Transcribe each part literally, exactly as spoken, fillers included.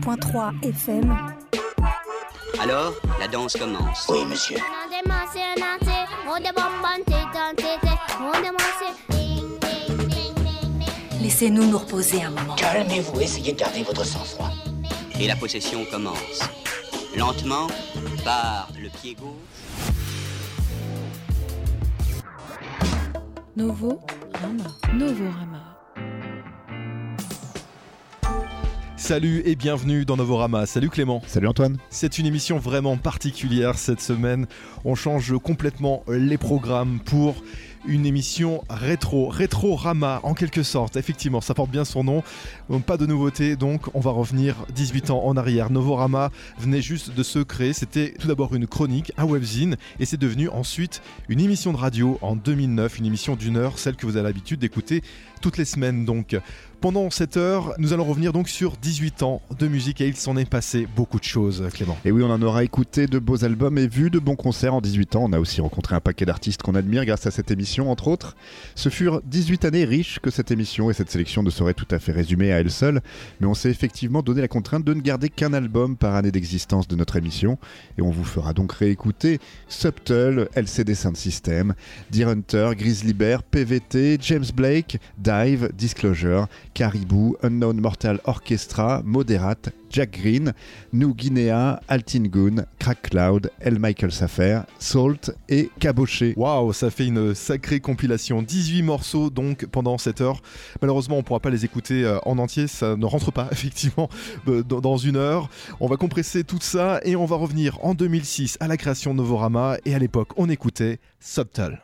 point trois F M. Alors, la danse commence. Oui, monsieur. Laissez-nous nous reposer un moment. Calmez-vous, essayez de garder votre sang-froid. Et la possession commence. Lentement, par le pied gauche. Novo Rama. Novorama. Salut et bienvenue dans Novorama. Salut Clément. Salut Antoine. C'est une émission vraiment particulière cette semaine. On change complètement les programmes pour une émission rétro, rétro-rama en quelque sorte. Effectivement, ça porte bien son nom. Donc, pas de nouveauté, donc on va revenir dix-huit ans en arrière. Novorama venait juste de se créer. C'était tout d'abord une chronique, un webzine, et c'est devenu ensuite une émission de radio en deux mille neuf, une émission d'une heure, celle que vous avez l'habitude d'écouter toutes les semaines donc. Pendant cette heure, nous allons revenir donc sur dix-huit ans de musique et il s'en est passé beaucoup de choses, Clément. Et oui, on en aura écouté de beaux albums et vu de bons concerts en dix-huit ans. On a aussi rencontré un paquet d'artistes qu'on admire grâce à cette émission, entre autres. Ce furent dix-huit années riches que cette émission et cette sélection ne seraient tout à fait résumées à elles seules. Mais on s'est effectivement donné la contrainte de ne garder qu'un album par année d'existence de notre émission. Et on vous fera donc réécouter Subtle, L C D Sound System, Deer Hunter, Grizzly Bear, P V T, James Blake, Dive, Disclosure, Caribou, Unknown Mortal Orchestra, Moderate, Jack Green, New Guinea, Altingun, Crack Cloud, L. Michael Safer, Salt et Caboché. Waouh, ça fait une sacrée compilation. dix-huit morceaux donc pendant cette heure. Malheureusement, on ne pourra pas les écouter euh, en entier, ça ne rentre pas effectivement euh, dans, dans une heure. On va compresser tout ça et on va revenir en deux mille six à la création de Novorama et à l'époque, on écoutait Subtle.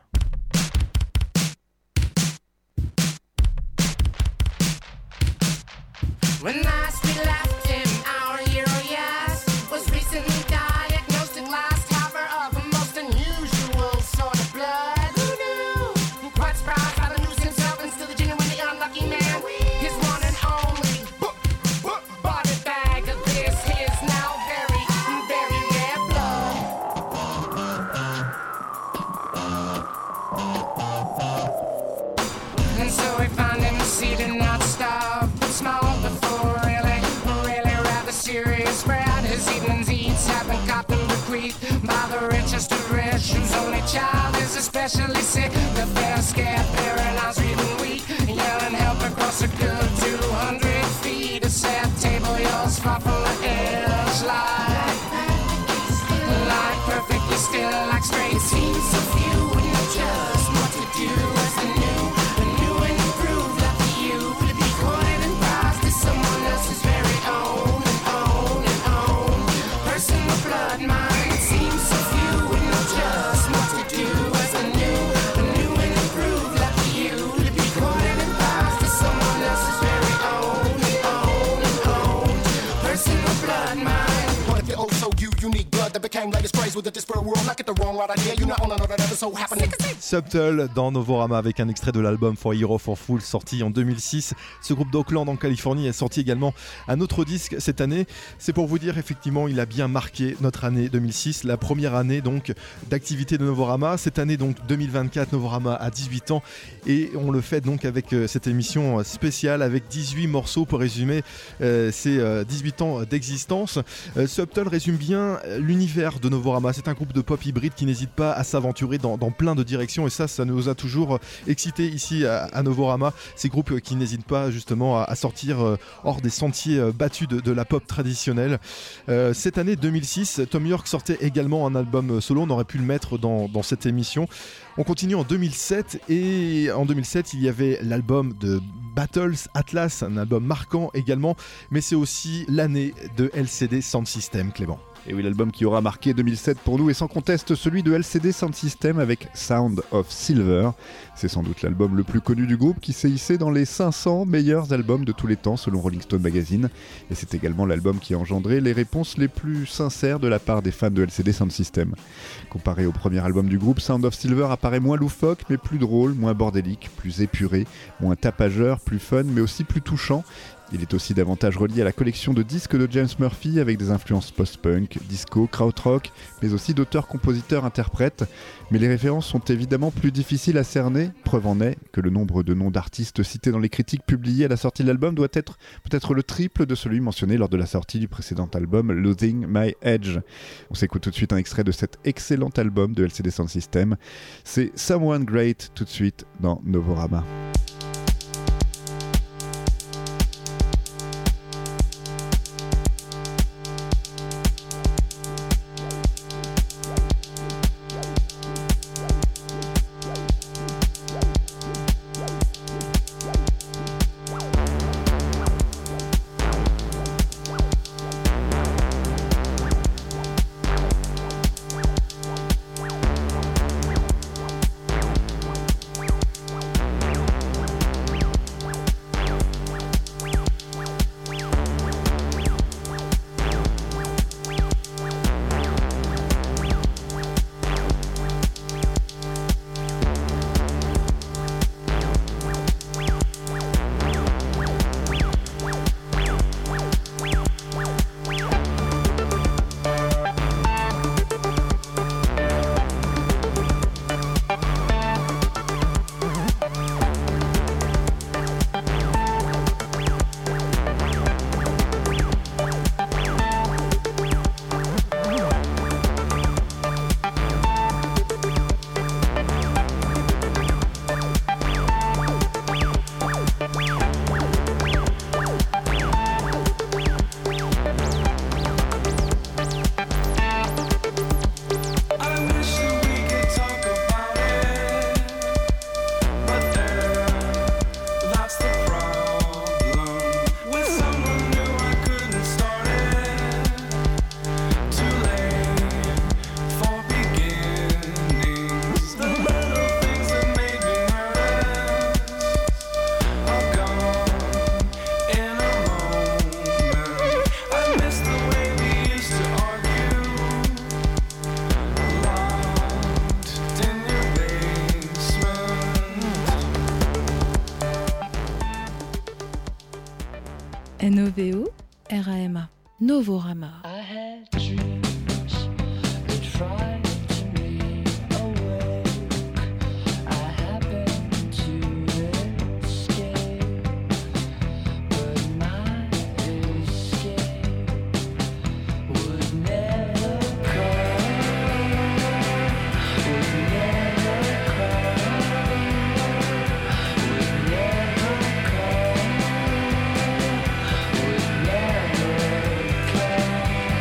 When last we left him, our hero, yes, was recently diagnosed and last harbor of a most unusual sort of blood. Who knew? Quite surprised how to lose himself and still the genuinely unlucky man. His one and only body bag of this, his now very, very rare blood. And so we found him seated not starved, but small before really, really rather serious spread. His evening's eats have been caught and bequeathed by the richest of rich, whose only child is especially sick. The fair, scared, paralyzed, even weak, yelling help across a good two hundred feet. A sad table, yours far from the edge, like, like perfectly still, like straight seems so few, and know just what to do as the new, the new and improved, like the you, to be courted and prized to someone else's very own, and own, and own, personal blood mine. It seems so few, and know just what to do as the new, the new and improved, like the you, to be courted and prized to someone else's very own, and own, and own, personal blood mine. What if you're oh so you, unique blood that became latest praise with a disparate world? Not get the wrong right idea, you're not on another level, so happening. Subtle dans Novorama avec un extrait de l'album For Hero for Fool sorti en deux mille six. Ce groupe d'Oakland en Californie a sorti également un autre disque cette année. C'est pour vous dire effectivement il a bien marqué notre année deux mille six, la première année donc d'activité de Novorama. Cette année donc deux mille vingt-quatre, Novorama a dix-huit ans et on le fait donc avec euh, cette émission spéciale avec dix-huit morceaux pour résumer euh, ces euh, dix-huit ans d'existence. Euh, Subtle résume bien l'univers de Novorama. C'est un groupe de pop hybride qui n'hésite pas à s'aventurer dans, dans plein de directions et ça, ça nous a toujours excité ici à, à Novorama. Ces groupes qui n'hésitent pas justement à, à sortir euh, hors des sentiers euh, battus de, de la pop traditionnelle. Euh, cette année deux mille six, Thom Yorke sortait également un album solo. On aurait pu le mettre dans, dans cette émission. On continue en deux mille sept et en deux mille sept, il y avait l'album de Battles Atlas, un album marquant également, mais c'est aussi l'année de L C D Sound System, Clément. Et oui, l'album qui aura marqué deux mille sept pour nous est sans conteste celui de L C D Sound System avec Sound of Silver. C'est sans doute l'album le plus connu du groupe qui s'est hissé dans les cinq cents meilleurs albums de tous les temps selon Rolling Stone Magazine. Et c'est également l'album qui a engendré les réponses les plus sincères de la part des fans de L C D Sound System. Comparé au premier album du groupe, Sound of Silver apparaît moins loufoque mais plus drôle, moins bordélique, plus épuré, moins tapageur, plus fun mais aussi plus touchant. Il est aussi davantage relié à la collection de disques de James Murphy avec des influences post-punk, disco, krautrock, mais aussi d'auteurs, compositeurs, interprètes. Mais les références sont évidemment plus difficiles à cerner. Preuve en est que le nombre de noms d'artistes cités dans les critiques publiées à la sortie de l'album doit être peut-être le triple de celui mentionné lors de la sortie du précédent album Losing My Edge. On s'écoute tout de suite un extrait de cet excellent album de L C D Sound System. C'est Someone Great tout de suite dans Novorama. N O V O R A M A Novorama. Would never cry.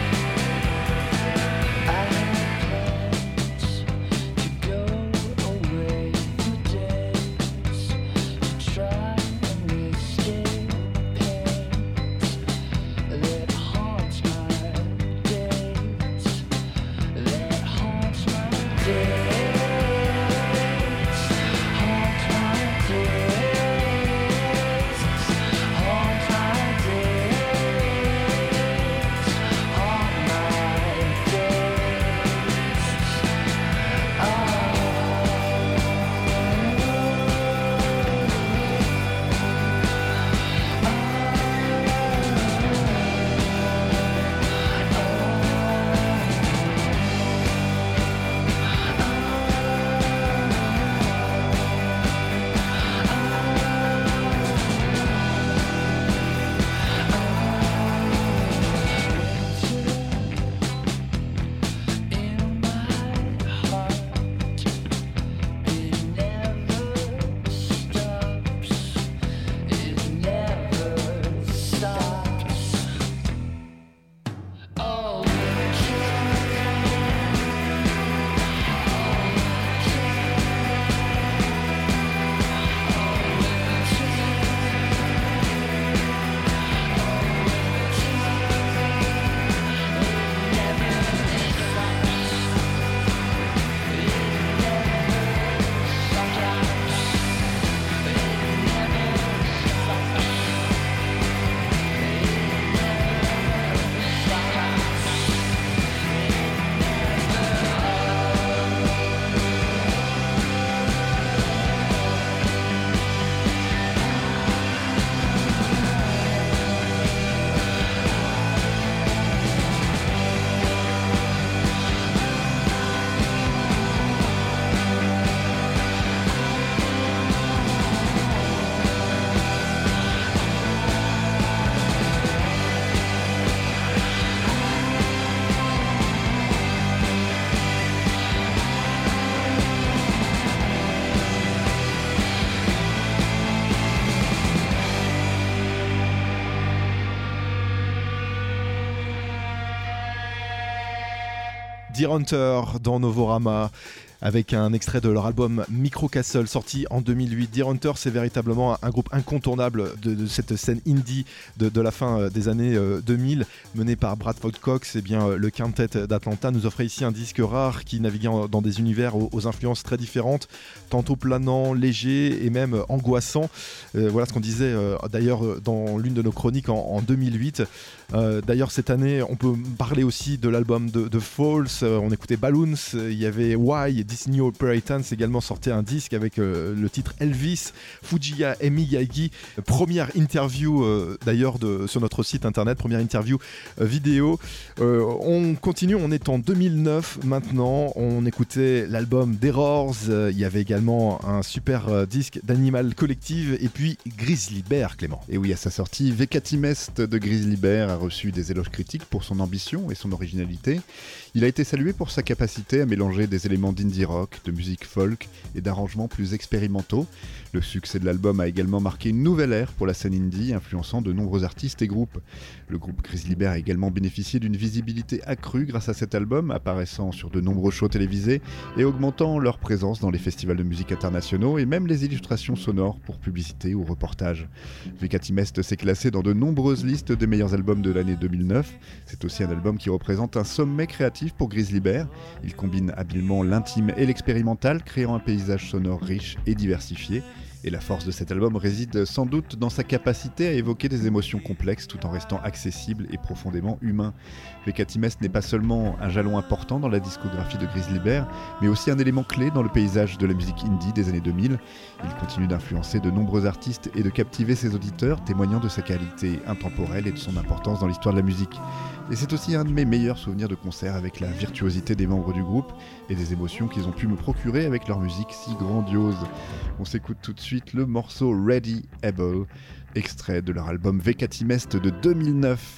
Deer Hunter dans Novorama, avec un extrait de leur album Micro Castle sorti en deux mille huit. Deer Hunter, c'est véritablement un groupe incontournable de, de cette scène indie de, de la fin des années deux mille, mené par Bradford Cox. Et bien, le quintet d'Atlanta nous offrait ici un disque rare qui naviguait dans des univers aux, aux influences très différentes, tantôt planant, léger et même angoissant. Euh, voilà ce qu'on disait euh, d'ailleurs dans l'une de nos chroniques en, en deux mille huit. Euh, d'ailleurs, cette année, on peut parler aussi de l'album de, de Falls. Euh, on écoutait Balloons, il y avait Why, Disney Operatans également sortait un disque avec euh, le titre Elvis, Fujiya et Miyagi. Première interview euh, d'ailleurs de, sur notre site internet, première interview euh, vidéo. Euh, on continue, on est en deux mille neuf maintenant. On écoutait l'album d'Errors. Euh, il y avait également un super euh, disque d'Animal Collective et puis Grizzly Bear, Clément. Et oui, à sa sortie, Vekatimest de Grizzly Bear a reçu des éloges critiques pour son ambition et son originalité. Il a été salué pour sa capacité à mélanger des éléments d'indie rock, de musique folk et d'arrangements plus expérimentaux. Le succès de l'album a également marqué une nouvelle ère pour la scène indie, influençant de nombreux artistes et groupes. Le groupe Grizzly Bear a également bénéficié d'une visibilité accrue grâce à cet album, apparaissant sur de nombreux shows télévisés et augmentant leur présence dans les festivals de musique internationaux et même les illustrations sonores pour publicité ou reportages. Vekatimest s'est classé dans de nombreuses listes des meilleurs albums de l'année deux mille neuf. C'est aussi un album qui représente un sommet créatif pour Grizzly Bear. Il combine habilement l'intime et l'expérimental, créant un paysage sonore riche et diversifié. Et la force de cet album réside sans doute dans sa capacité à évoquer des émotions complexes tout en restant accessible et profondément humain. Vekatimest n'est pas seulement un jalon important dans la discographie de Grizzly Bear, mais aussi un élément clé dans le paysage de la musique indie des années deux mille. Il continue d'influencer de nombreux artistes et de captiver ses auditeurs, témoignant de sa qualité intemporelle et de son importance dans l'histoire de la musique. Et c'est aussi un de mes meilleurs souvenirs de concert avec la virtuosité des membres du groupe et des émotions qu'ils ont pu me procurer avec leur musique si grandiose. On s'écoute tout de suite le morceau Ready Able, extrait de leur album Vekatimest de deux mille neuf.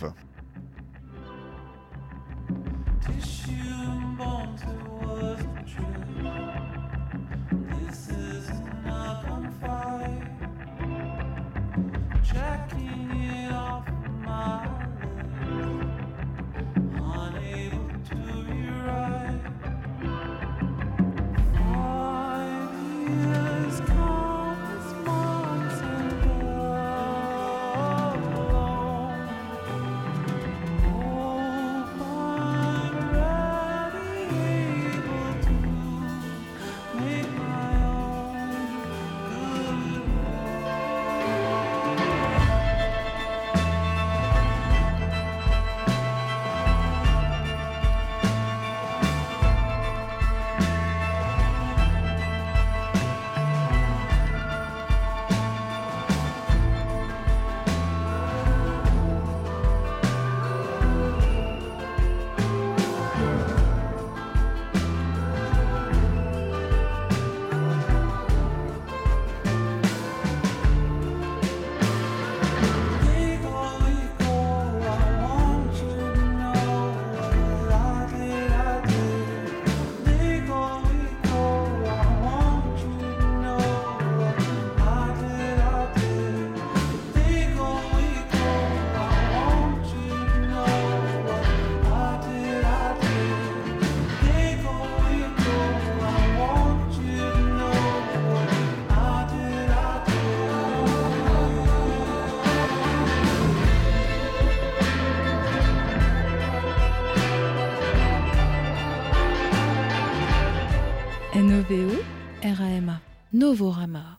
N O V O R A M A Novorama.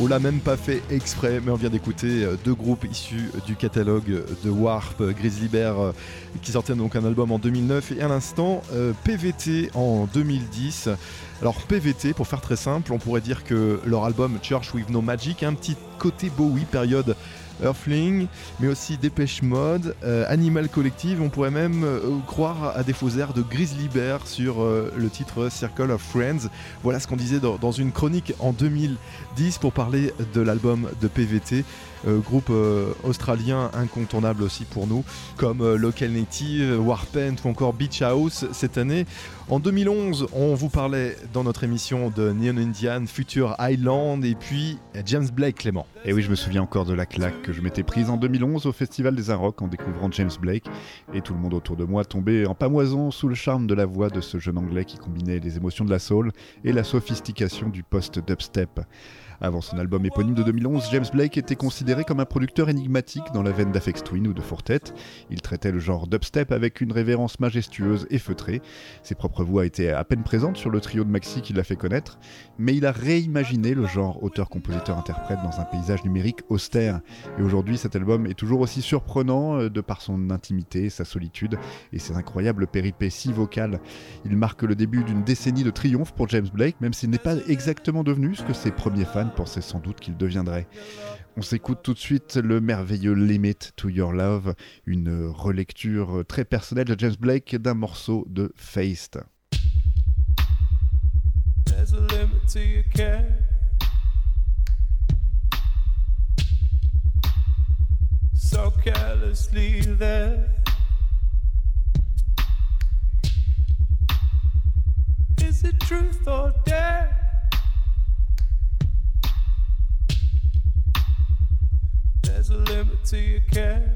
On l'a même pas fait exprès, mais on vient d'écouter deux groupes issus du catalogue de Warp, Grizzly Bear qui sortait donc un album en deux mille neuf et à l'instant euh, P V T en deux mille dix. Alors P V T, pour faire très simple, on pourrait dire que leur album Church with No Magic a un petit côté Bowie, période Earthling, mais aussi Dépêche Mode, euh, Animal Collective. On pourrait même euh, croire à des faux airs de Grizzly Bear sur euh, le titre Circle of Friends. Voilà ce qu'on disait dans, dans une chronique en deux mille dix pour parler de l'album de P V T. Euh, groupe euh, australien incontournable aussi pour nous, comme euh, Local Native, Warpaint ou encore Beach House cette année. En deux mille onze, on vous parlait dans notre émission de Neon Indian, Future Island et puis James Blake, Clément. Et oui, je me souviens encore de la claque que je m'étais prise en deux mille onze au Festival des Arocs en découvrant James Blake, et tout le monde autour de moi tombait en pamoison sous le charme de la voix de ce jeune anglais qui combinait les émotions de la soul et la sophistication du post-dubstep. Avant son album éponyme de deux mille onze, James Blake était considéré comme un producteur énigmatique dans la veine d'Aphex Twin ou de Four Tet. Il traitait le genre dubstep avec une révérence majestueuse et feutrée. Ses propres voix étaient à peine présentes sur le trio de maxi qui l'a fait connaître, mais il a réimaginé le genre auteur-compositeur-interprète dans un paysage numérique austère. Et aujourd'hui, cet album est toujours aussi surprenant de par son intimité, sa solitude et ses incroyables péripéties vocales. Il marque le début d'une décennie de triomphe pour James Blake, même s'il n'est pas exactement devenu ce que ses premiers fans pensaient sans doute qu'il deviendrait. On s'écoute tout de suite le merveilleux Limit to Your Love, une relecture très personnelle de James Blake d'un morceau de Feist. There's a limit to your care. So carelessly there. Is it truth or dare? There's a limit to your care.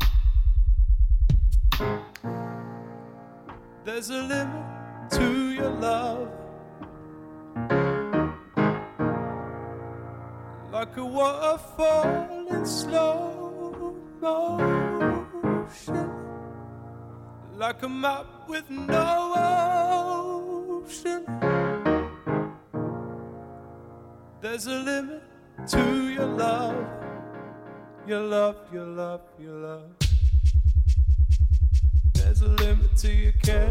There's a limit to your love. Like a waterfall in slow motion, like a map with no ocean. There's a limit to your love. Your love, your love, your love. There's a limit to your care.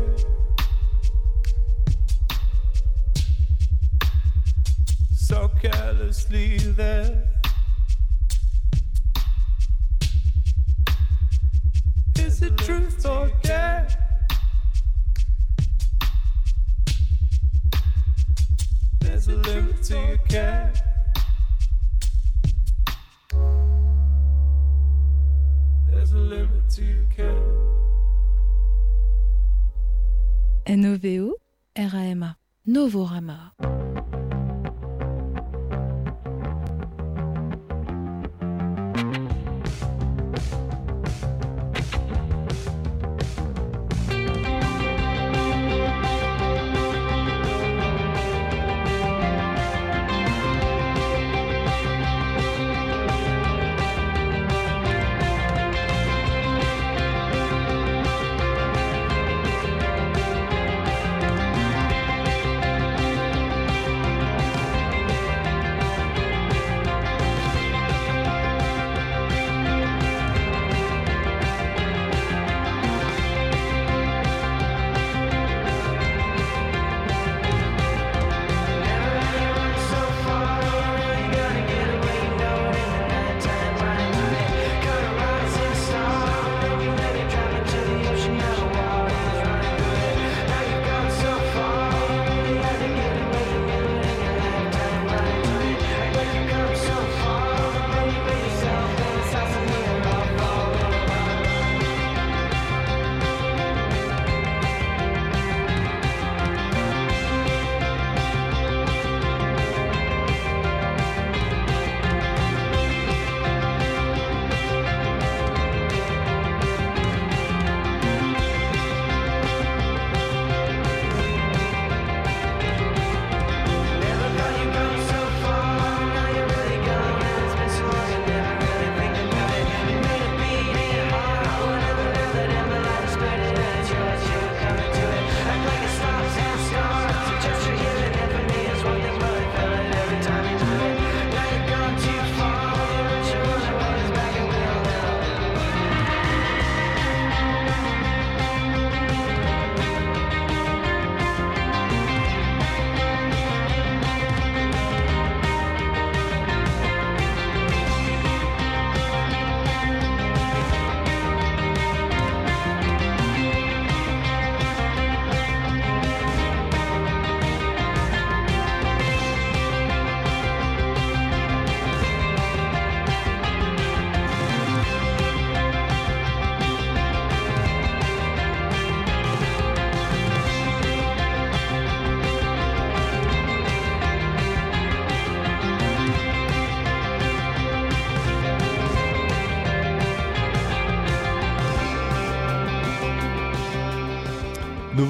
So carelessly there. Is it truth or dare? There's a limit to your care. There's a limit to your care. N O V O R A M A Novorama.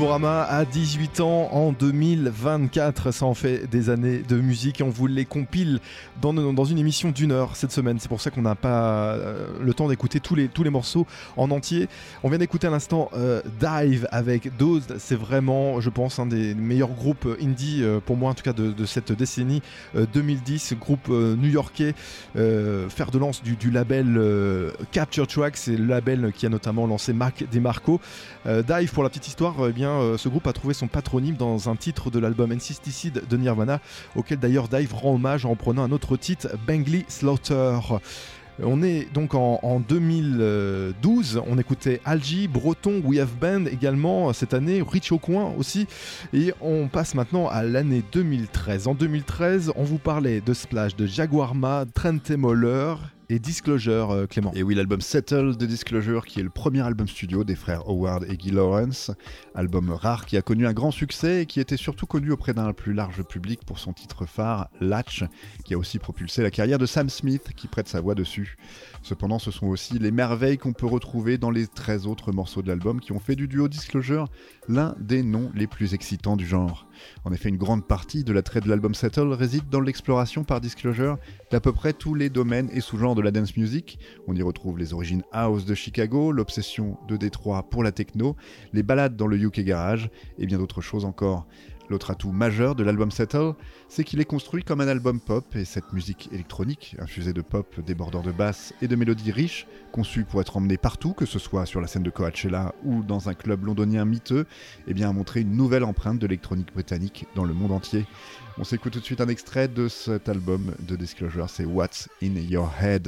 Novorama à dix-huit ans en deux mille vingt-quatre. Ça en fait des années de musique et on vous les compile dans, dans une émission d'une heure cette semaine. C'est pour ça qu'on n'a pas euh, le temps d'écouter tous les, tous les morceaux en entier. On vient d'écouter à l'instant euh, Dive avec Dozed. C'est vraiment, je pense, un des meilleurs groupes indie, euh, pour moi en tout cas, de, de cette décennie euh, deux mille dix. Groupe euh, new-yorkais, euh, fer de lance du, du label euh, Capture Tracks. C'est le label qui a notamment lancé Marc DeMarco. Euh, Dive, pour la petite histoire, eh bien, euh, ce groupe a trouvé son patronyme dans un titre de l'album Insisticide de Nirvana, auquel d'ailleurs Dive rend hommage en reprenant un autre titre, Bangli Slaughter. On est donc en, en deux mille douze, on écoutait Algie, Breton, We Have Band également cette année, Rich au coin aussi, et on passe maintenant à l'année deux mille treize. En deux mille treize, on vous parlait de Splash, de Jaguarma, Trent Moller et Disclosure, euh, Clément. Et oui, l'album Settle de Disclosure, qui est le premier album studio des frères Howard et Guy Lawrence, album rare qui a connu un grand succès et qui était surtout connu auprès d'un plus large public pour son titre phare, Latch, qui a aussi propulsé la carrière de Sam Smith, qui prête sa voix dessus. Cependant, ce sont aussi les merveilles qu'on peut retrouver dans les treize autres morceaux de l'album qui ont fait du duo Disclosure l'un des noms les plus excitants du genre. En effet, une grande partie de l'attrait de l'album Settle réside dans l'exploration par Disclosure d'à peu près tous les domaines et sous-genres de la dance music. On y retrouve les origines house de Chicago, l'obsession de Détroit pour la techno, les balades dans le U K Garage et bien d'autres choses encore. L'autre atout majeur de l'album Settle, c'est qu'il est construit comme un album pop, et cette musique électronique, infusée de pop débordant de basses et de mélodies riches, conçue pour être emmenée partout, que ce soit sur la scène de Coachella ou dans un club londonien miteux, eh bien a montré une nouvelle empreinte de l'électronique britannique dans le monde entier. On s'écoute tout de suite un extrait de cet album de Disclosure, c'est What's in Your Head.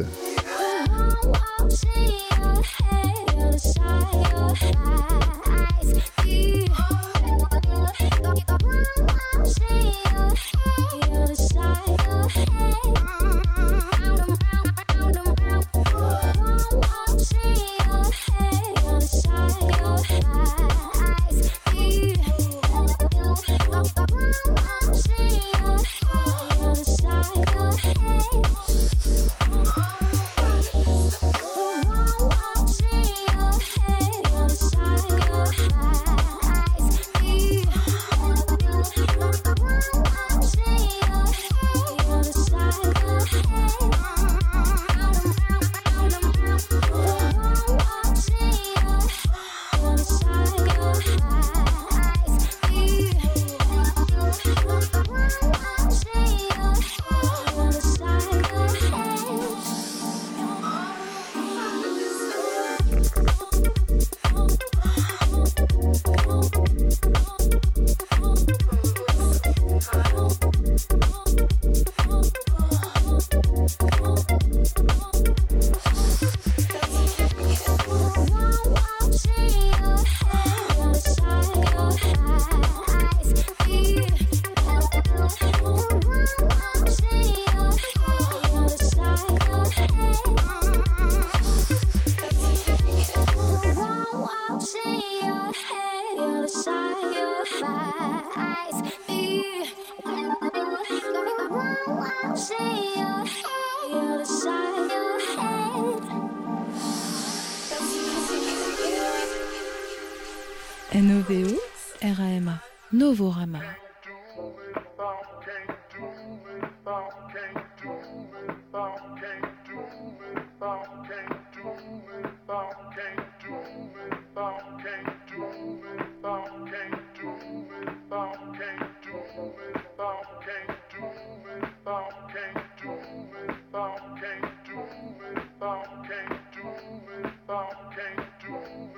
N O V O R A M A Novorama.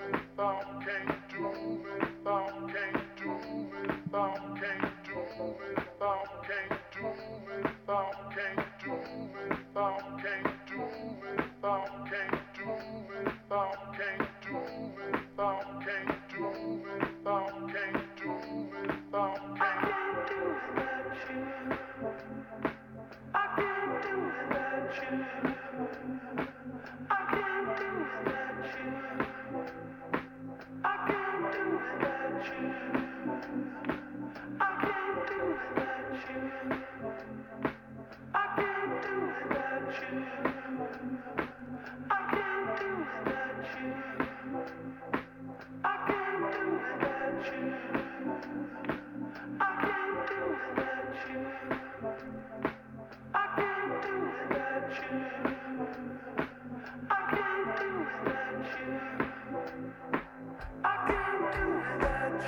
Can't do it,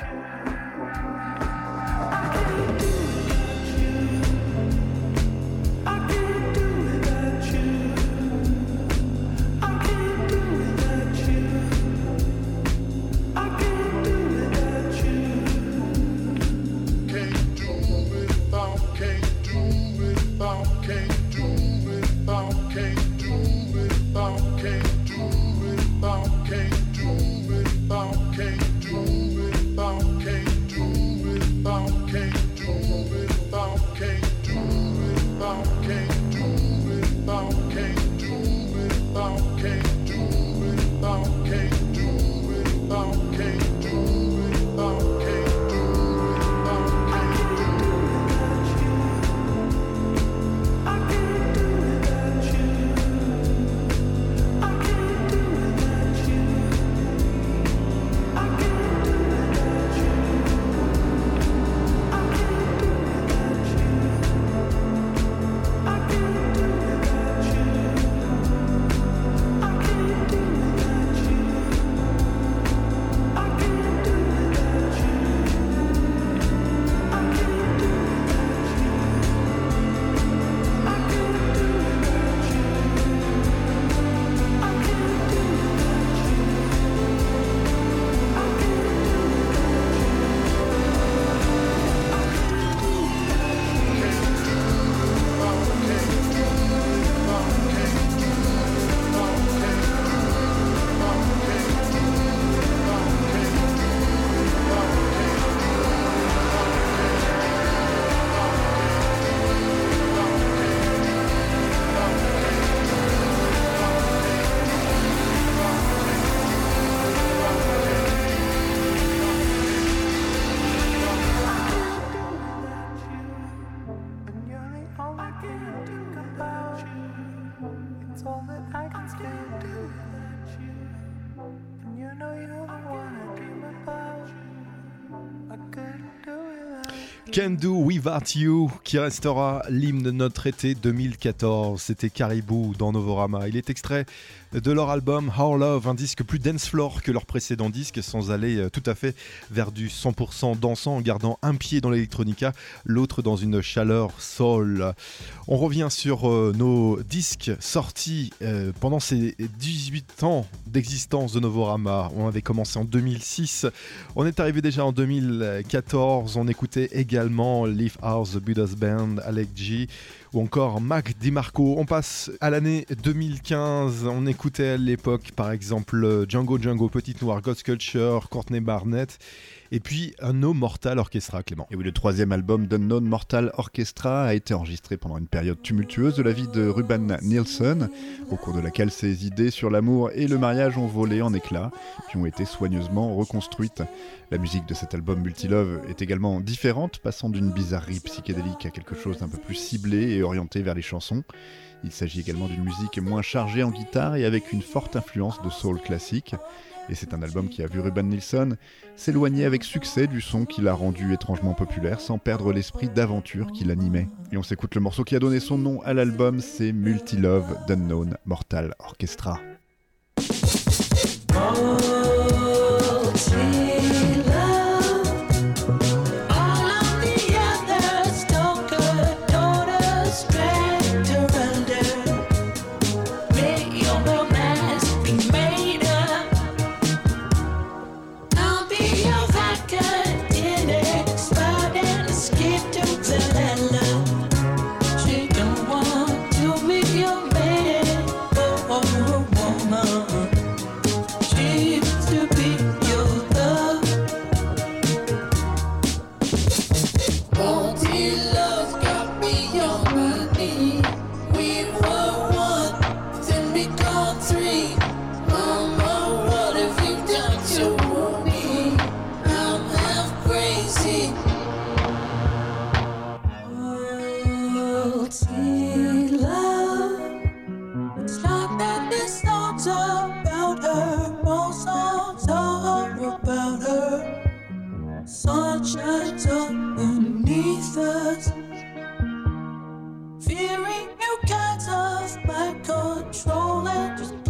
Can Do Without You, qui restera l'hymne de notre été deux mille quatorze. C'était Caribou dans Novorama. Il est extrait de leur album Our Love, un disque plus dance floor que leur précédent disque, sans aller tout à fait vers du cent pour cent dansant, en gardant un pied dans l'électronica, l'autre dans une chaleur soul. On revient sur euh, nos disques sortis euh, pendant ces dix-huit ans d'existence de Novorama. On avait commencé en deux mille six, on est arrivé déjà en deux mille quatorze, on écoutait également Leaf House, The Buddha's Band, Alec G, ou encore Mac DiMarco. On passe à l'année deux mille quinze, on écoutait à l'époque par exemple Django Django, Petite Noire, God Culture, Courtney Barnett, et puis Unknown Mortal Orchestra, Clément. Et oui, le troisième album d'Unknown Mortal Orchestra a été enregistré pendant une période tumultueuse de la vie de Ruben Nielsen, au cours de laquelle ses idées sur l'amour et le mariage ont volé en éclats, puis ont été soigneusement reconstruites. La musique de cet album Multilove est également différente, passant d'une bizarrerie psychédélique à quelque chose d'un peu plus ciblé et orienté vers les chansons. Il s'agit également d'une musique moins chargée en guitare et avec une forte influence de soul classique. Et c'est un album qui a vu Ruben Nielsen s'éloigner avec succès du son qui l'a rendu étrangement populaire sans perdre l'esprit d'aventure qui l'animait. Et on s'écoute le morceau qui a donné son nom à l'album, c'est Multilove d'Unknown Mortal Orchestra.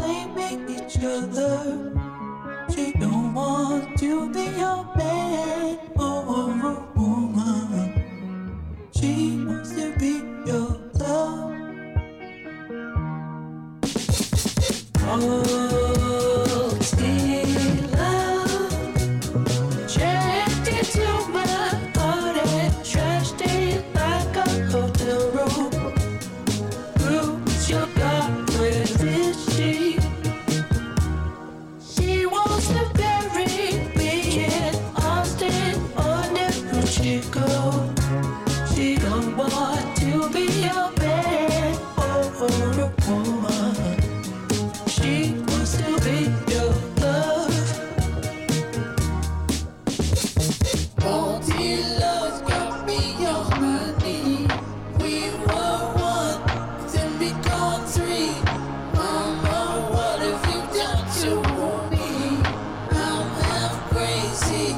She don't want to be your man. she go? She don't want to be your man or a woman. She wants to be your love. Faulty love got me on my knee. We were one, then become three. Mama, what have you done to me? I'm half crazy.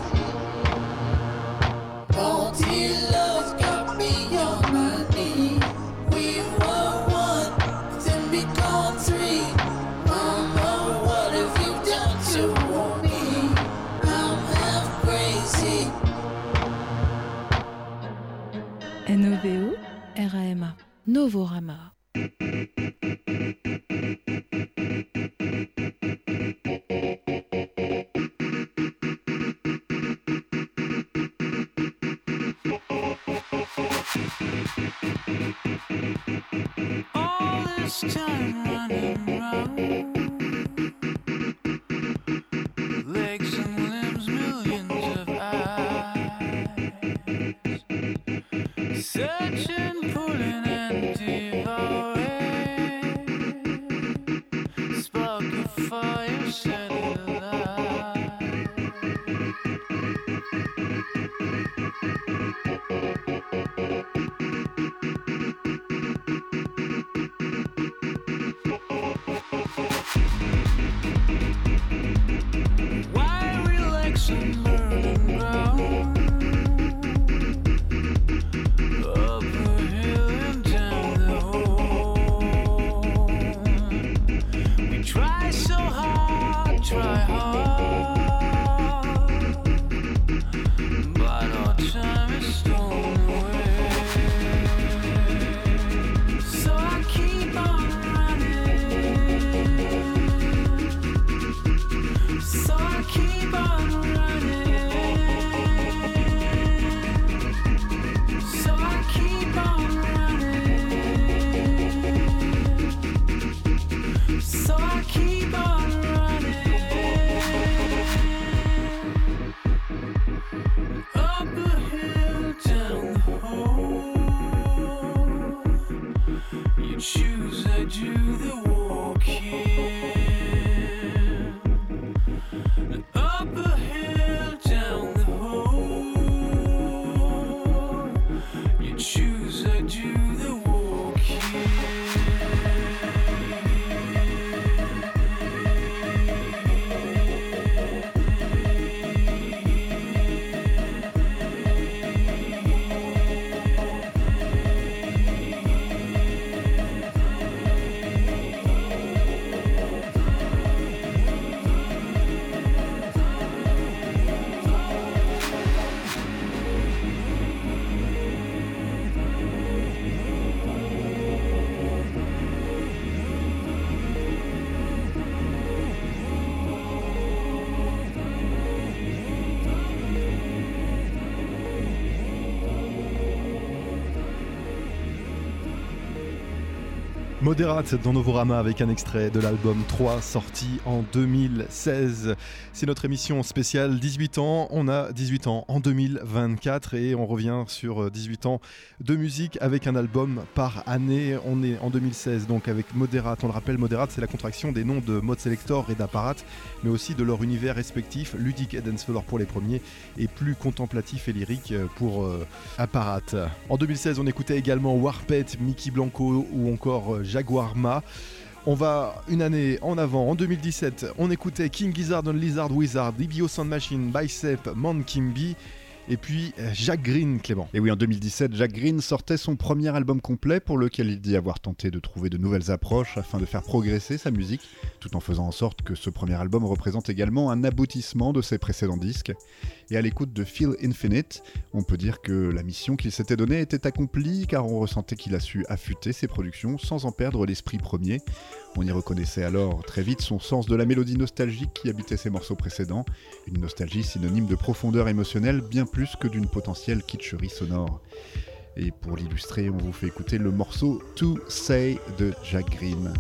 Faulty love got me on my knee. We were one, then become three. Mama, what have you done to me? I'm half crazy. N O V O R A M A Novorama. All this time running around, legs and limbs, millions of eyes, searching, pulling and devouring, spark of fire set it alight. Why relax and burning ground? Up a hill and down the hole. We try so hard, try hard, but our time is stolen away. So I keep on running. So I keep on running. So I keep on running. So I keep on running. Up a hill, down the hole. You choose, I do the walking. Up a hill, down the hole. You choose, I do the walking. Moderate dans Novorama avec un extrait de l'album trois sorti en deux mille seize. C'est notre émission spéciale dix-huit ans. On a dix-huit ans en deux mille vingt-quatre et on revient sur dix-huit ans de musique avec un album par année. On est en deux mille seize donc avec Moderate. On le rappelle, Moderate c'est la contraction des noms de Mode Selector et d'Apparat, mais aussi de leur univers respectif, ludique et dance floor pour les premiers et plus contemplatif et lyrique pour euh, Apparat. En deux mille seize on écoutait également Warpet, Mickey Blanco ou encore euh, Jaguar Ma. On va une année en avant, en deux mille dix-sept, on écoutait King Gizzard and Lizard Wizard, E B O Sound Machine, Bicep, Man Kimby, et puis Jack Green, Clément. Et oui, en deux mille dix-sept, Jack Green sortait son premier album complet pour lequel il dit avoir tenté de trouver de nouvelles approches afin de faire progresser sa musique, tout en faisant en sorte que ce premier album représente également un aboutissement de ses précédents disques. Et à l'écoute de Feel Infinite, on peut dire que la mission qu'il s'était donnée était accomplie car on ressentait qu'il a su affûter ses productions sans en perdre l'esprit premier. On y reconnaissait alors très vite son sens de la mélodie nostalgique qui habitait ses morceaux précédents, une nostalgie synonyme de profondeur émotionnelle bien plus que d'une potentielle kitscherie sonore. Et pour l'illustrer, on vous fait écouter le morceau To Say de Jack Green.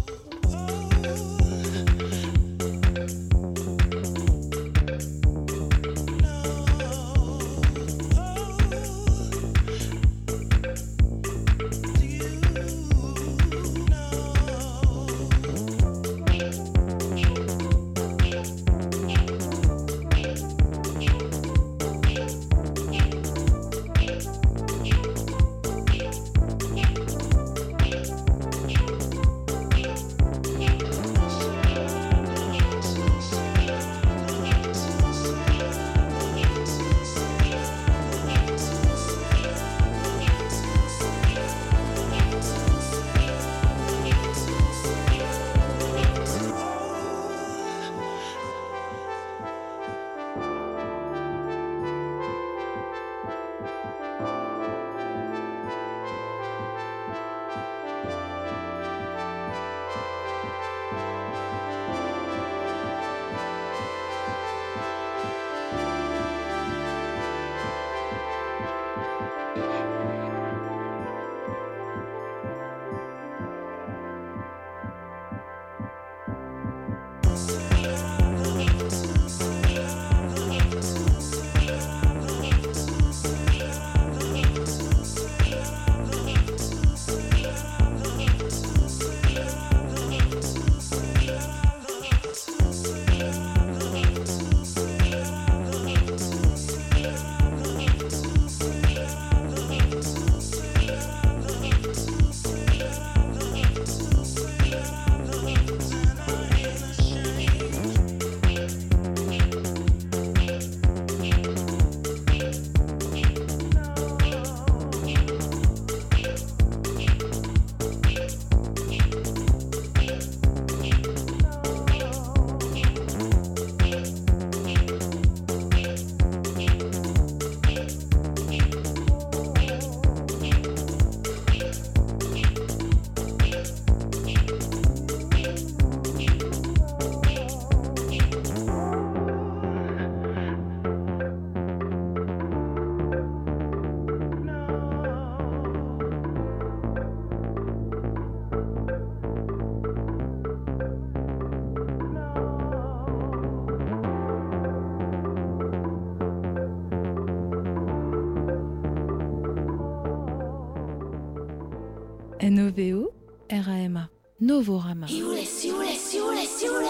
N O V O R A M A. Novorama. Siule, siule, siule, siule.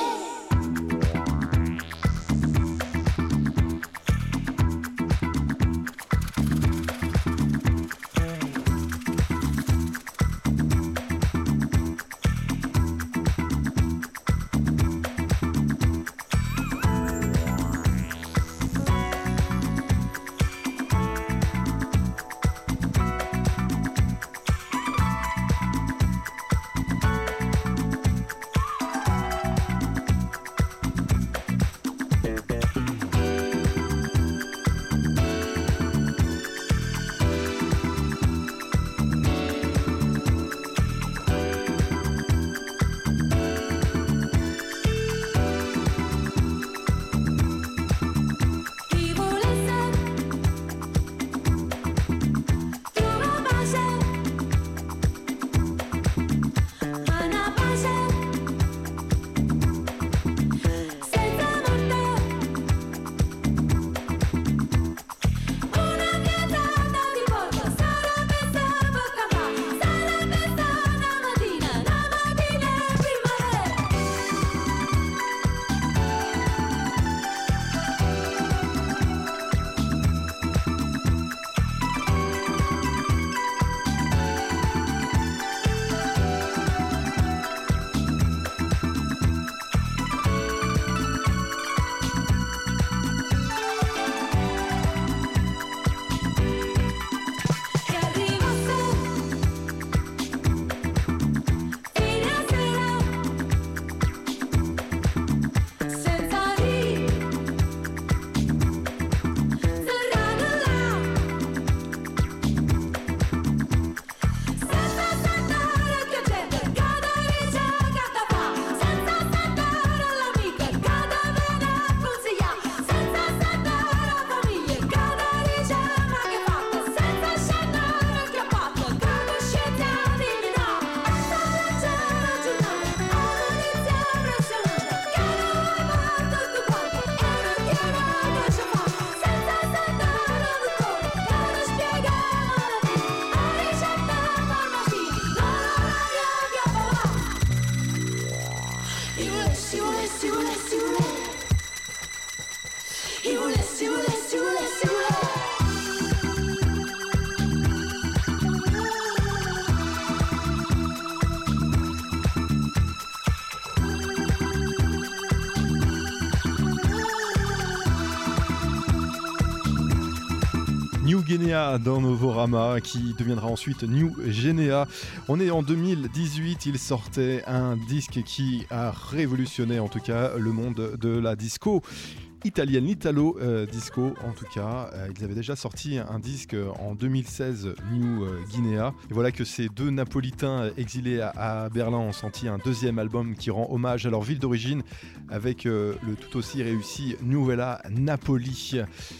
New Guinea dans Novorama qui deviendra ensuite New Guinea. On est en deux mille dix-huit, il sortait un disque qui a révolutionné en tout cas le monde de la disco italienne, l'Italo euh, disco en tout cas. Euh, ils avaient déjà sorti un disque en deux mille seize, New Guinea. Et voilà que ces deux Napolitains exilés à, à Berlin ont sorti un deuxième album qui rend hommage à leur ville d'origine avec euh, le tout aussi réussi Novella Napoli.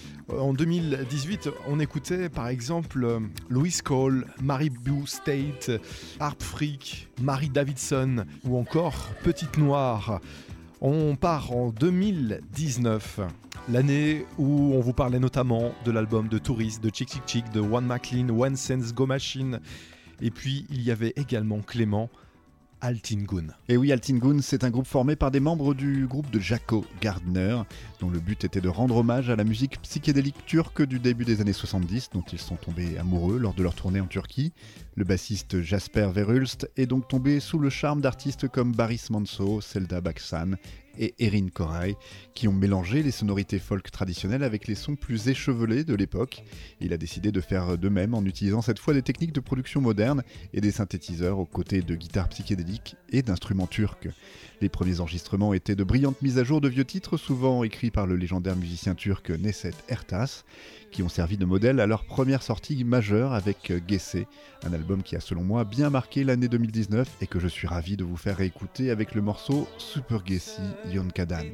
En deux mille dix-huit, on écoutait par exemple Louis Cole, Mary Blue State, Harp Freak, Mary Davidson ou encore Petite Noire. On part en deux mille dix-neuf, l'année où on vous parlait notamment de l'album de Tourist, de Chick Chick Chick, de One McLean, One Sense Go Machine. Et puis il y avait également Clément, Altingun. Et oui, Altingun, c'est un groupe formé par des membres du groupe de Jaco Gardner, dont le but était de rendre hommage à la musique psychédélique turque du début des années soixante-dix, dont ils sont tombés amoureux lors de leur tournée en Turquie. Le bassiste Jasper Verhulst est donc tombé sous le charme d'artistes comme Baris Manso, Selda Baksan et Erin Koray, qui ont mélangé les sonorités folk traditionnelles avec les sons plus échevelés de l'époque. Il a décidé de faire de même en utilisant cette fois des techniques de production modernes et des synthétiseurs aux côtés de guitares psychédéliques et d'instruments turcs. Les premiers enregistrements étaient de brillantes mises à jour de vieux titres, souvent écrits par le légendaire musicien turc Neset Ertas, qui ont servi de modèle à leur première sortie majeure avec Gese, un album qui a selon moi bien marqué l'année deux mille dix-neuf et que je suis ravi de vous faire réécouter avec le morceau Super Gesi Yonkadan.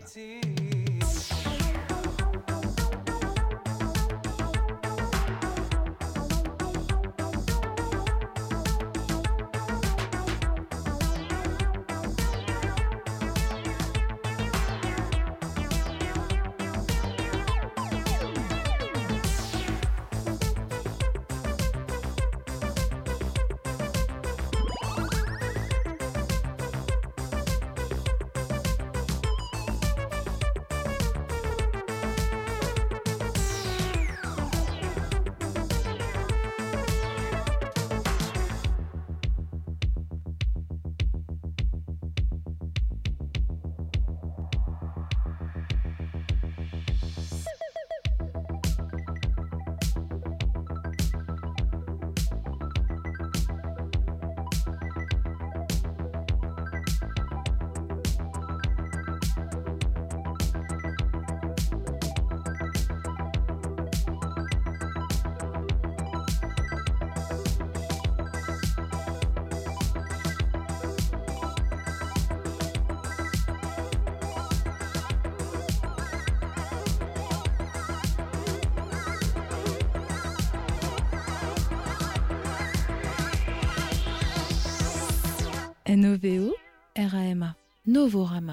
N O V O R A M A. Novorama.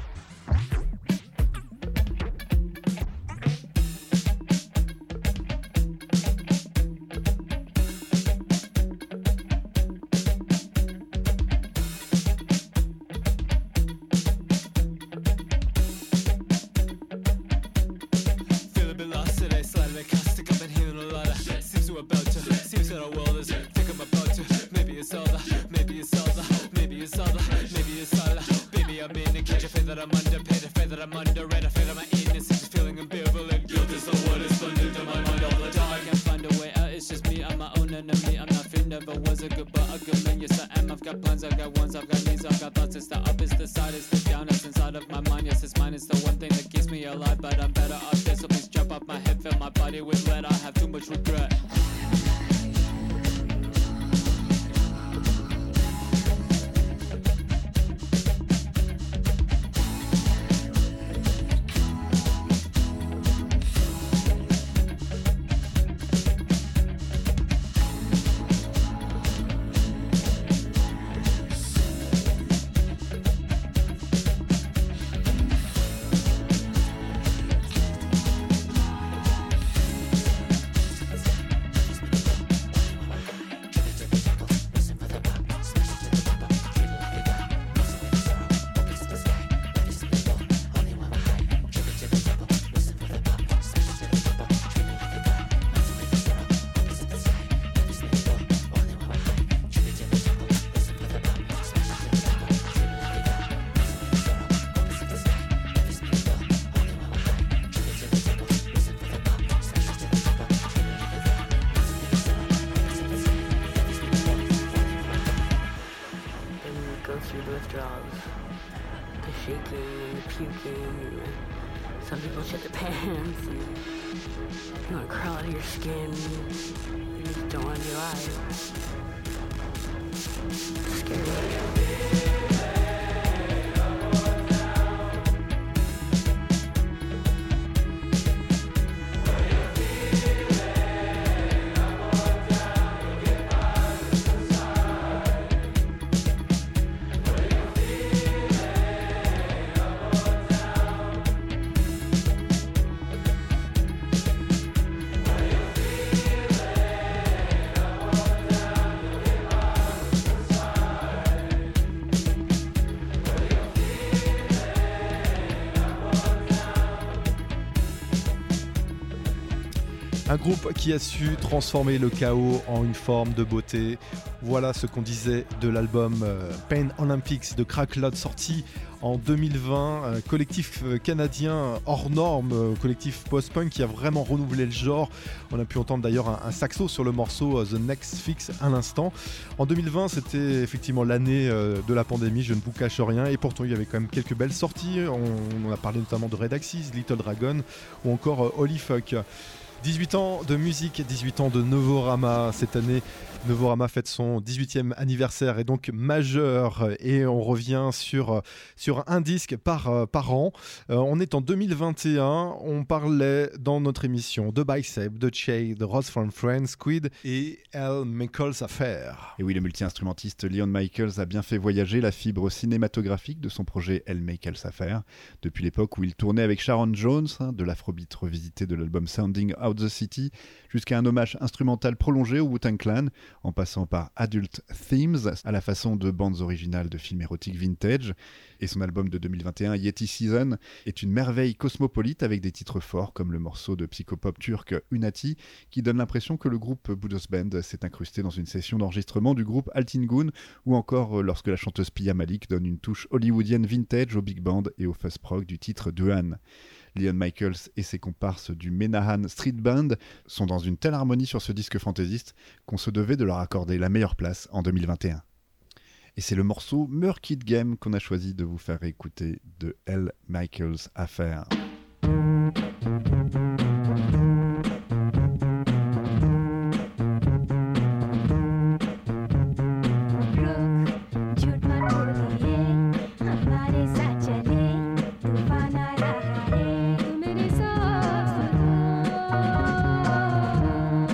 Un groupe qui a su transformer le chaos en une forme de beauté. Voilà ce qu'on disait de l'album euh, Pain Olympics de Crackloud, sorti en deux mille vingt. Un collectif canadien hors norme, euh, collectif post-punk qui a vraiment renouvelé le genre. On a pu entendre d'ailleurs un, un saxo sur le morceau euh, The Next Fix à l'instant. En deux mille vingt, c'était effectivement l'année euh, de la pandémie, je ne vous cache rien. Et pourtant, il y avait quand même quelques belles sorties. On, on a parlé notamment de Red Axis, Little Dragon ou encore euh, Holy Fuck. dix-huit ans de musique, dix-huit ans de Novorama. Cette année, Novorama fête son dix-huitième anniversaire et donc majeur. Et on revient sur, sur un disque par, par an. Euh, on est en deux mille vingt et un. On parlait dans notre émission de Bicep, de Che, de Ross from Friends, Squid et Al Michaels Affair. Et oui, le multi-instrumentiste Leon Michaels a bien fait voyager la fibre cinématographique de son projet Al Michaels Affair. Depuis l'époque où il tournait avec Sharon Jones, hein, de l'afrobeat revisité de l'album Sounding Out the City, jusqu'à un hommage instrumental prolongé au Wu-Tang Clan, en passant par Adult Themes, à la façon de bandes originales de films érotiques vintage. Et son album de deux mille vingt et un, Yeti Season, est une merveille cosmopolite avec des titres forts comme le morceau de psychopop turc Unati, qui donne l'impression que le groupe Budos Band s'est incrusté dans une session d'enregistrement du groupe Altingun, ou encore lorsque la chanteuse Pia Malik donne une touche hollywoodienne vintage au big band et au fuzz prog du titre Duan. Leon Michaels et ses comparses du Menahan Street Band sont dans une telle harmonie sur ce disque fantaisiste qu'on se devait de leur accorder la meilleure place en deux mille vingt et un. Et c'est le morceau Murky Game qu'on a choisi de vous faire écouter de Al Michaels Affair.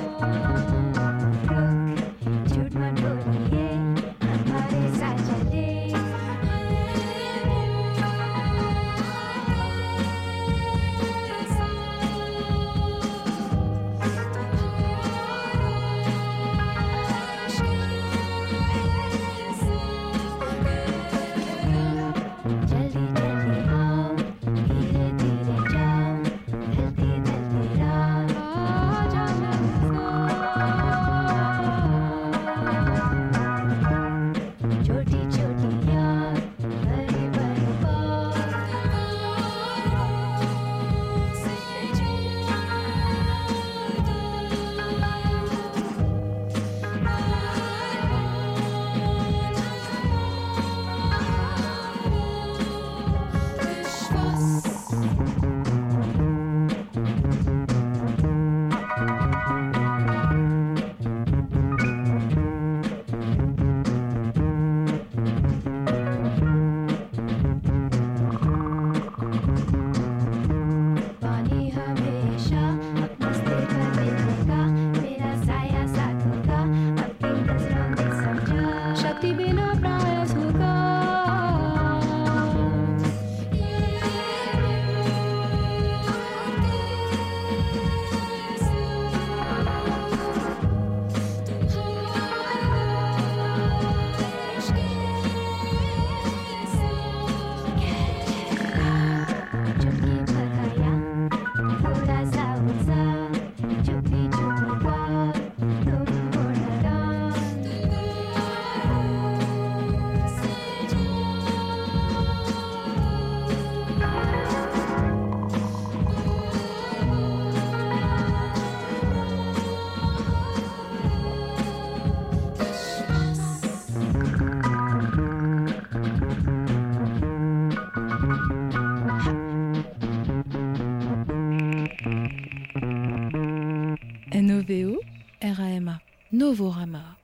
Saturday. R A M A, Novorama.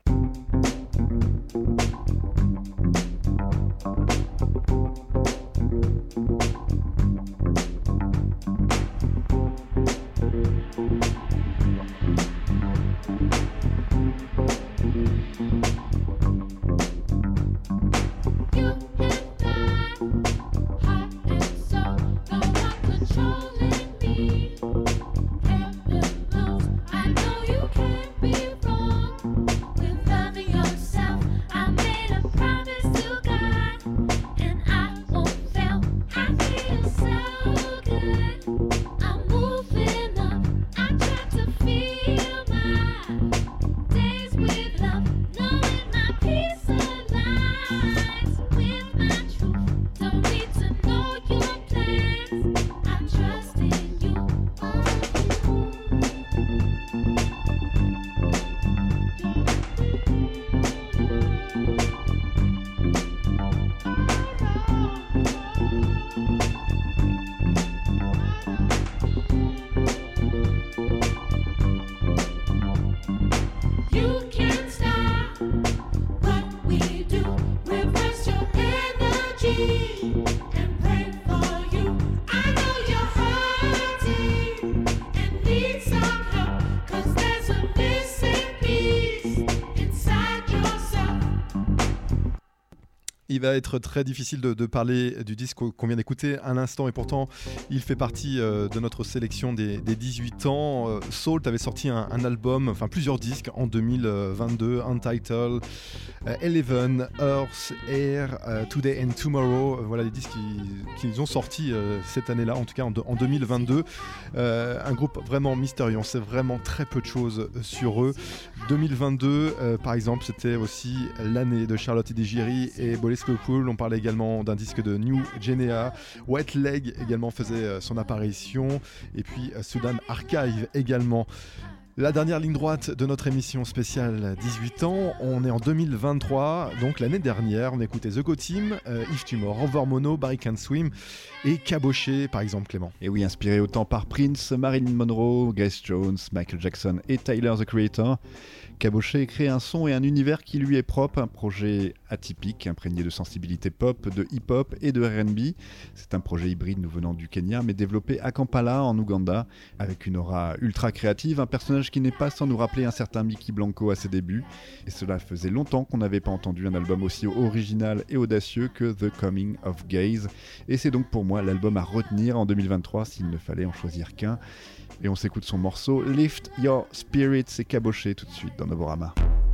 Il va être très difficile de, de parler du disque qu'on vient d'écouter à l'instant et pourtant il fait partie euh, de notre sélection des, des dix-huit ans. Euh, Salt avait sorti un, un album, enfin plusieurs disques en deux mille vingt-deux, Untitled, euh, Eleven, Earth, Air, euh, Today and Tomorrow. Euh, voilà les disques qu'ils qui ont sortis euh, cette année-là, en tout cas en, de, en deux mille vingt-deux. Euh, un groupe vraiment mystérieux, on sait vraiment très peu de choses sur eux. deux mille vingt-deux, euh, par exemple, c'était aussi l'année de Charlotte Edigiri et Boris Claypool. On parlait également d'un disque de New Genea. Wet Leg également faisait son apparition. Et puis Sudan Archive également. La dernière ligne droite de notre émission spéciale dix-huit ans, on est en deux mille vingt-trois, donc l'année dernière, on écoutait The Go Team, euh, If Tumor, Over Mono, Barry Can Swim et Caboché par exemple, Clément. Et oui, inspiré autant par Prince, Marilyn Monroe, Grace Jones, Michael Jackson et Tyler the Creator, Caboché crée un son et un univers qui lui est propre, un projet atypique, imprégné de sensibilité pop, de hip-hop et de R and B. C'est un projet hybride nous venant du Kenya, mais développé à Kampala, en Ouganda, avec une aura ultra créative, un personnage qui n'est pas sans nous rappeler un certain Mickey Blanco à ses débuts. Et cela faisait longtemps qu'on n'avait pas entendu un album aussi original et audacieux que The Coming of Gaze. Et c'est donc pour moi l'album à retenir en deux mille vingt-trois s'il ne fallait en choisir qu'un. Et on s'écoute son morceau Lift Your Spirit, c'est Caboché tout de suite dans Novorama.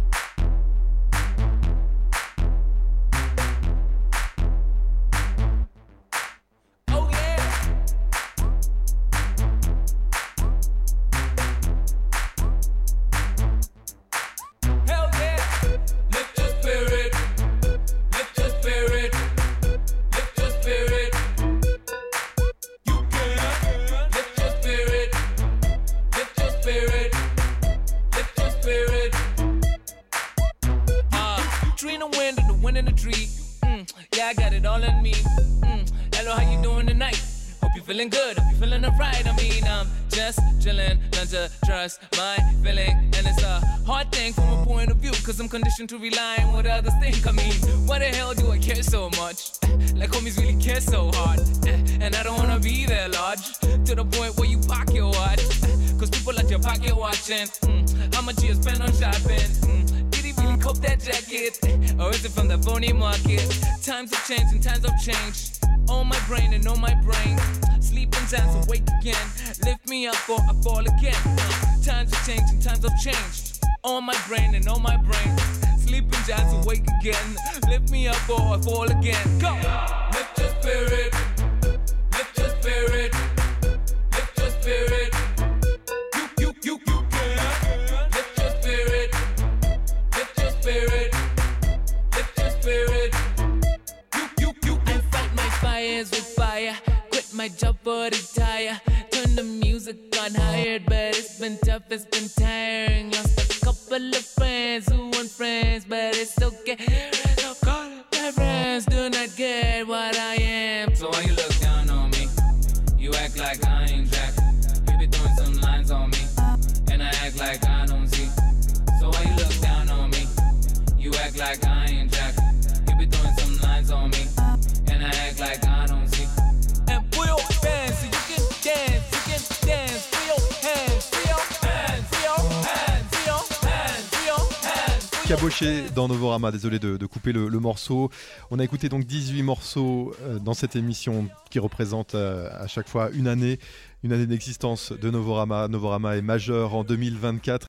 Feeling good, hope you feeling alright. I mean, I'm just chillin', learn to trust my feeling. And it's a hard thing from a point of view, cause I'm conditioned to rely on what others think. I mean, why the hell do I care so much? Like homies really care so hard. And I don't wanna be there large, to the point where you pocket your watch. Cause people at your pocket watching mm, how much you spend on shopping. mm, Did he really cope that jacket? Or is it from the phony market? Times have changed and times have changed. On my brain and on my brain. Sleeping times awake again. Lift me up or I fall again. Times have changed and times have changed. On my brain and on my brain. Sleeping times awake again. Lift me up or I fall again. Go! Lift your spirit. Lift your spirit. Lift your spirit. You, you, you, you can. Lift your spirit. Lift your spirit. Lift your spirit. You, you, you, I fight my fires with fire. My job for the tire. Turn the music on hired, but it's been tough, it's been tiring. Lost a couple of friends who weren't friends, but it's okay. My friends do not get what I am. So why you look down on me? You act like I ain't Jack. You be throwing some lines on me, and I act like I don't see. act like I ain't jacking. You be throwing some lines on me, and I act like I don't see. And pull your hands so you can dance, you can dance. Pull your hands, pull your hands, pull your hands, pull your hands, pull your hands. Caboché dans Novorama, désolé de, de couper le, le morceau. On a écouté donc dix-huit morceaux euh, dans cette émission qui représente euh, à chaque fois une année, une année d'existence de Novorama. Novorama est majeur en deux mille vingt-quatre.